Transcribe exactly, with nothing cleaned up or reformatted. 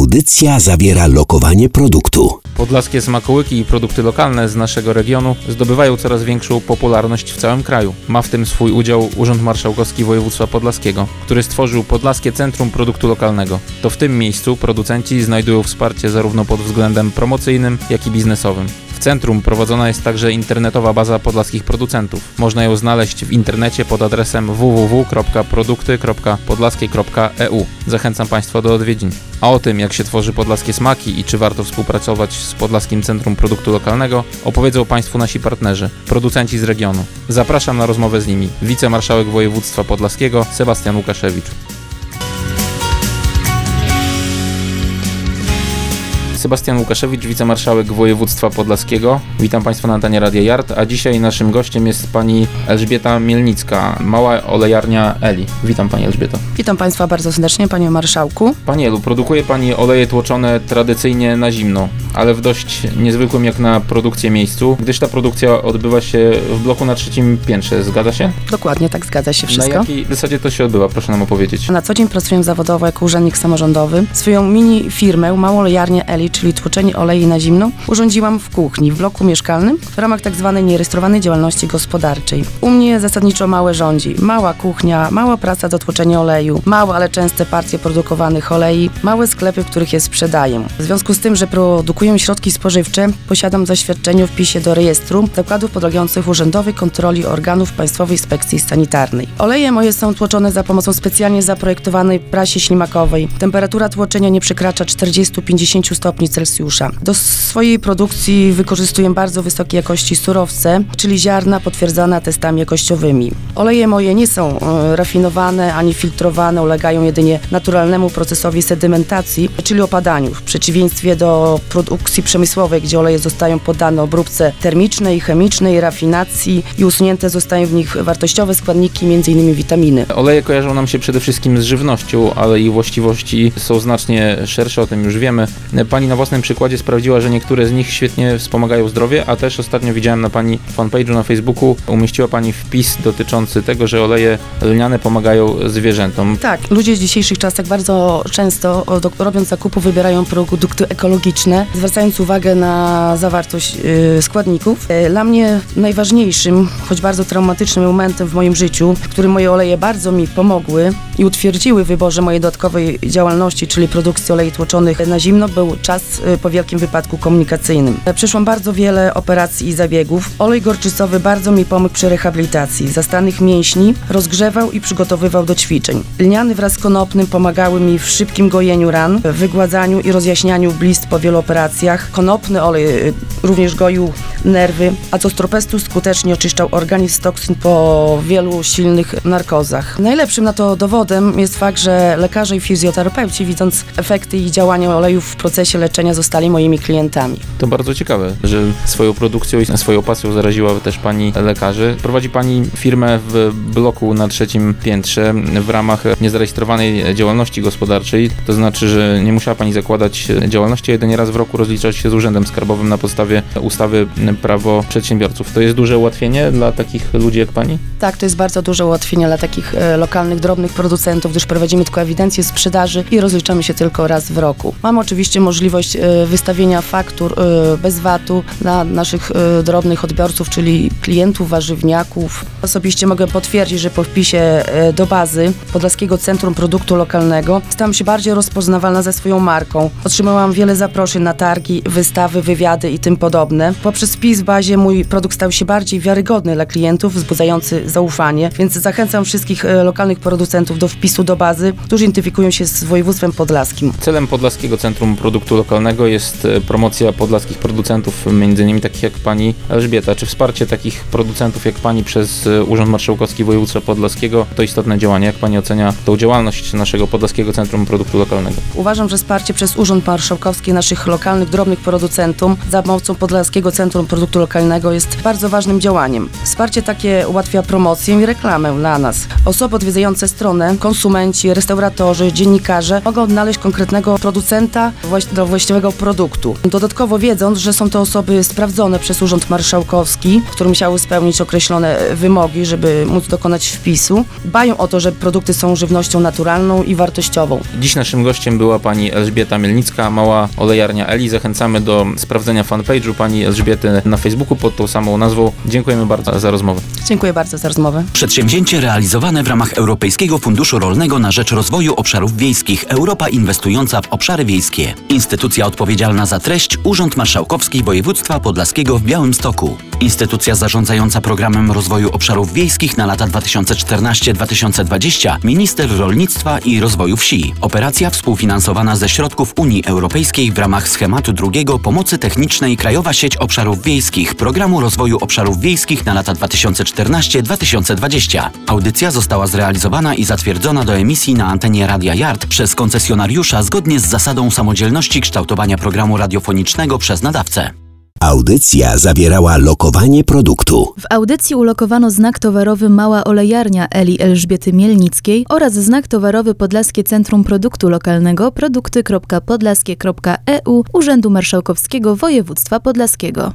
Audycja zawiera lokowanie produktu. Podlaskie smakołyki i produkty lokalne z naszego regionu zdobywają coraz większą popularność w całym kraju. Ma w tym swój udział Urząd Marszałkowski Województwa Podlaskiego, który stworzył Podlaskie Centrum Produktu Lokalnego. To w tym miejscu producenci znajdują wsparcie zarówno pod względem promocyjnym, jak i biznesowym. W centrum prowadzona jest także internetowa baza podlaskich producentów. Można ją znaleźć w internecie pod adresem w w w kropka produkty kropka podlaskie kropka e u. Zachęcam Państwa do odwiedzin. A o tym, jak się tworzy podlaskie smaki i czy warto współpracować z Podlaskim Centrum Produktu Lokalnego, opowiedzą Państwu nasi partnerzy, producenci z regionu. Zapraszam na rozmowę z nimi. Wicemarszałek Województwa Podlaskiego Sebastian Łukaszewicz. Sebastian Łukaszewicz, wicemarszałek województwa podlaskiego. Witam Państwa na antenie Radia Yard, a dzisiaj naszym gościem jest pani Elżbieta Mielnicka, mała olejarnia Eli. Witam Pani Elżbieto. Witam Państwa bardzo serdecznie, Panie Marszałku. Pani Elu, produkuje Pani oleje tłoczone tradycyjnie na zimno, ale w dość niezwykłym jak na produkcję miejscu, gdyż ta produkcja odbywa się w bloku na trzecim piętrze. Zgadza się? Dokładnie, tak zgadza się wszystko. Na jakiej zasadzie to się odbywa? Proszę nam opowiedzieć. Na co dzień pracuję zawodowo jako urzędnik samorządowy. Swoją mini firmę, małą olejarnię Eli, czyli tłoczenie olei na zimno, urządziłam w kuchni, w bloku mieszkalnym, w ramach tak zwanej nierejestrowanej działalności gospodarczej. U mnie zasadniczo małe rządzi. Mała kuchnia, mała praca do tłoczenia oleju, małe, ale częste partie produkowanych olei, małe sklepy, w których je sprzedaję. W związku z tym, że produkuję środki spożywcze, posiadam zaświadczenie o wpisie do rejestru zakładów podlegających urzędowej kontroli organów Państwowej Inspekcji Sanitarnej. Oleje moje są tłoczone za pomocą specjalnie zaprojektowanej prasie ślimakowej. Temperatura tłoczenia nie przekracza czterdzieści do pięćdziesięciu stopni Celsjusza. Do swojej produkcji wykorzystuję bardzo wysokiej jakości surowce, czyli ziarna potwierdzone testami jakościowymi. Oleje moje nie są e, rafinowane ani filtrowane, ulegają jedynie naturalnemu procesowi sedymentacji, czyli opadaniu, w przeciwieństwie do produkcji przemysłowej, gdzie oleje zostają poddane obróbce termicznej, chemicznej, rafinacji i usunięte zostają w nich wartościowe składniki, między innymi witaminy. Oleje kojarzą nam się przede wszystkim z żywnością, ale ich właściwości są znacznie szersze, o tym już wiemy. Pani na własnym przykładzie sprawdziła, że niektóre z nich świetnie wspomagają zdrowie, a też ostatnio widziałem na Pani fanpage'u na Facebooku, umieściła Pani wpis dotyczący tego, że oleje lniane pomagają zwierzętom. Tak, ludzie w dzisiejszych czasach bardzo często, do, robiąc zakupy, wybierają produkty ekologiczne, zwracając uwagę na zawartość yy, składników. Yy, dla mnie najważniejszym, choć bardzo traumatycznym momentem w moim życiu, w którym moje oleje bardzo mi pomogły i utwierdziły w wyborze mojej dodatkowej działalności, czyli produkcji olei tłoczonych na zimno, był czas po wielkim wypadku komunikacyjnym. Przeszłam bardzo wiele operacji i zabiegów. Olej gorczycowy bardzo mi pomógł przy rehabilitacji zastanych mięśni, rozgrzewał i przygotowywał do ćwiczeń. Lniany wraz z konopnym pomagały mi w szybkim gojeniu ran, wygładzaniu i rozjaśnianiu blizn po wielu operacjach. Konopny olej również goił nerwy, a costropestus skutecznie oczyszczał organizm z toksyn po wielu silnych narkozach. Najlepszym na to dowodem jest fakt, że lekarze i fizjoterapeuci, widząc efekty i działania olejów w procesie leczenia, zostali moimi klientami. To bardzo ciekawe, że swoją produkcją i swoją pasją zaraziła też Pani lekarzy. Prowadzi Pani firmę w bloku na trzecim piętrze w ramach niezarejestrowanej działalności gospodarczej. To znaczy, że nie musiała Pani zakładać działalności, a jedynie raz w roku rozliczać się z Urzędem Skarbowym na podstawie ustawy Prawo Przedsiębiorców. To jest duże ułatwienie dla takich ludzi jak Pani? Tak, to jest bardzo duże ułatwienie dla takich e, lokalnych, drobnych producentów, gdyż prowadzimy tylko ewidencję sprzedaży i rozliczamy się tylko raz w roku. Mam oczywiście możliwość e, wystawienia faktur e, bez vatu dla naszych e, drobnych odbiorców, czyli klientów, warzywniaków. Osobiście mogę potwierdzić, że po wpisie e, do bazy Podlaskiego Centrum Produktu Lokalnego stałam się bardziej rozpoznawalna ze swoją marką. Otrzymałam wiele zaproszeń na targi, wystawy, wywiady i tym podobne. Poprzez wpis w bazie mój produkt stał się bardziej wiarygodny dla klientów, wzbudzający zaufanie, więc zachęcam wszystkich e, lokalnych producentów do wpisu do bazy, którzy identyfikują się z województwem podlaskim. Celem Podlaskiego Centrum Produktu Lokalnego jest promocja podlaskich producentów, między innymi takich jak Pani Elżbieta. Czy wsparcie takich producentów jak Pani przez Urząd Marszałkowski Województwa Podlaskiego to istotne działanie? Jak Pani ocenia tą działalność naszego Podlaskiego Centrum Produktu Lokalnego? Uważam, że wsparcie przez Urząd Marszałkowski naszych lokalnych, drobnych producentów za pomocą Podlaskiego Centrum Centrum Produktu Lokalnego jest bardzo ważnym działaniem. Wsparcie takie ułatwia promocję i reklamę dla nas. Osoby odwiedzające stronę, konsumenci, restauratorzy, dziennikarze mogą odnaleźć konkretnego producenta do właściwego produktu. Dodatkowo wiedząc, że są to osoby sprawdzone przez Urząd Marszałkowski, które musiały spełnić określone wymogi, żeby móc dokonać wpisu, dbają o to, że produkty są żywnością naturalną i wartościową. Dziś naszym gościem była pani Elżbieta Mielnicka, Mała Olejarnia Eli. Zachęcamy do sprawdzenia fanpage'u pani Elżbiety na Facebooku pod tą samą nazwą. Dziękujemy bardzo za rozmowę. Dziękuję bardzo za rozmowę. Przedsięwzięcie realizowane w ramach Europejskiego Funduszu Rolnego na rzecz Rozwoju Obszarów Wiejskich. Europa inwestująca w obszary wiejskie. Instytucja odpowiedzialna za treść Urząd Marszałkowski Województwa Podlaskiego w Białymstoku. Instytucja zarządzająca Programem Rozwoju Obszarów Wiejskich na lata dwa tysiące czternaście do dwa tysiące dwudziestego. Minister Rolnictwa i Rozwoju Wsi. Operacja współfinansowana ze środków Unii Europejskiej w ramach schematu drugiego Pomocy Technicznej Krajowa Sieć Obszarów Wiejskich Programu Rozwoju Obszarów Wiejskich na lata dwa tysiące czternaście do dwa tysiące dwudziestego. Audycja została zrealizowana i zatwierdzona do emisji na antenie Radia Yard przez koncesjonariusza zgodnie z zasadą samodzielności kształtowania programu radiofonicznego przez nadawcę. Audycja zawierała lokowanie produktu. W audycji ulokowano znak towarowy Mała Olejarnia Eli Elżbiety Mielnickiej oraz znak towarowy Podlaskie Centrum Produktu Lokalnego produkty kropka podlaskie kropka e u Urzędu Marszałkowskiego Województwa Podlaskiego.